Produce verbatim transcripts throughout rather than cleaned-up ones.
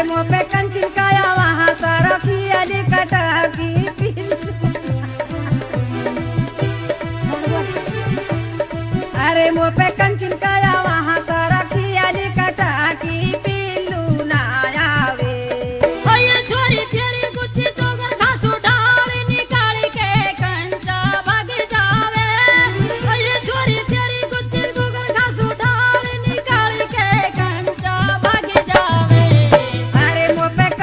मुँह पे कंचन काया वहाँ सरखी अली कटकी अरे मुँह पे कंचन काया वहाँ सरखी अली कटकी पिल्लू ना आवे ओए छोरी तेरी गुच्ची चोगर घासू डाल निकाल के कंचा भाग जावे ओए छोरी तेरी गुच्ची चोगर घासू डाल निकाल के कंचा भाग जावे अरे मुँह पे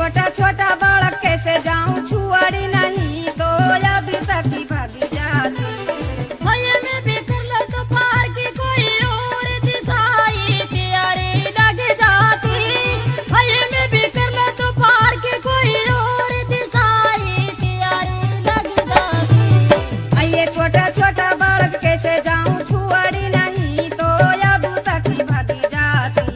छोटा छोटा बालक कैसे जाऊं छुआड़ी नहीं तो अभी तक ही भागी जाती। भैया में भी कर लो तो पार की कोई और दिशाई तैयारी लग जाती। भैया में भी कर लो तो पार की कोई और दिशाई तैयारी लग जाती। आइए छोटा छोटा बालक कैसे जाऊं छुआड़ी नहीं तो अभी तक ही भागी जाती।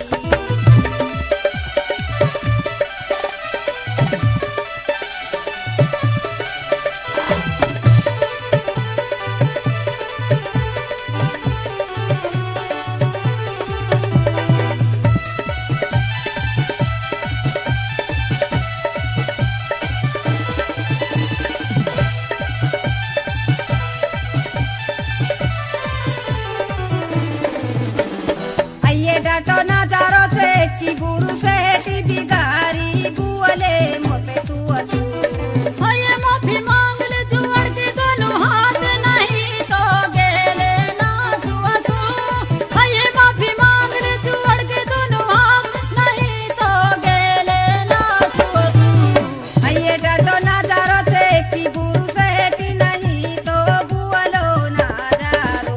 आइए डाटो नजारो से की गुरु से टी बिगारी बुअले मोपे तू असू। भैया माफी मांग ले जुआड़ के दोनों हाथ नहीं तो गेले ना सुअसू। भैया माफी मांग ले जुआड़ के दोनों हाथ नहीं तो गेले ना सुअसू। आइए डाटो नजारो से की गुरु से टी नहीं तो बुअलो नजारो।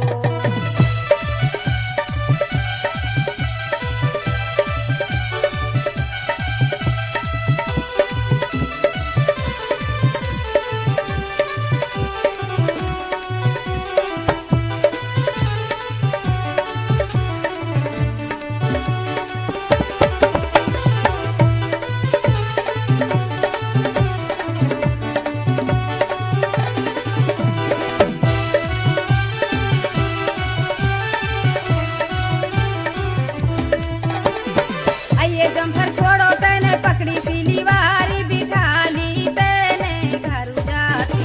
आइए जम्फर छोड़ो तेने पकड़ी सीली वारी बिठा ली तेने घर जाती।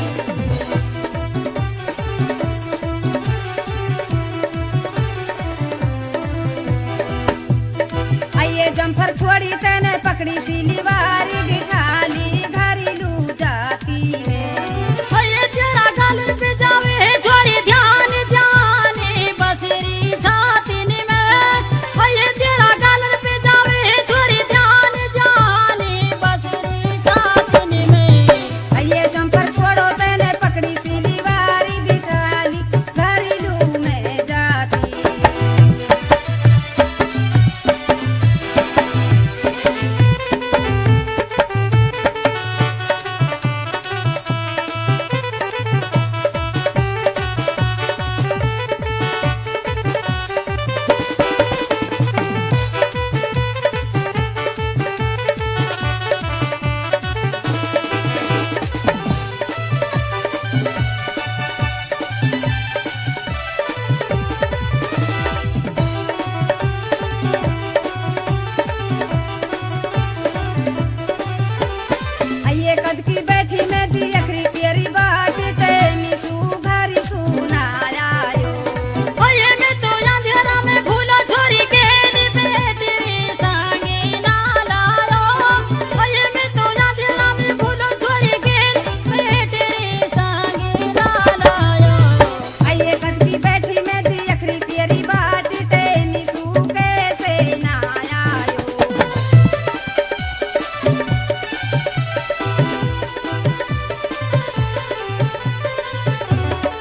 आइए जम्फर छोड़ी तेने पकड़ी सीली वारी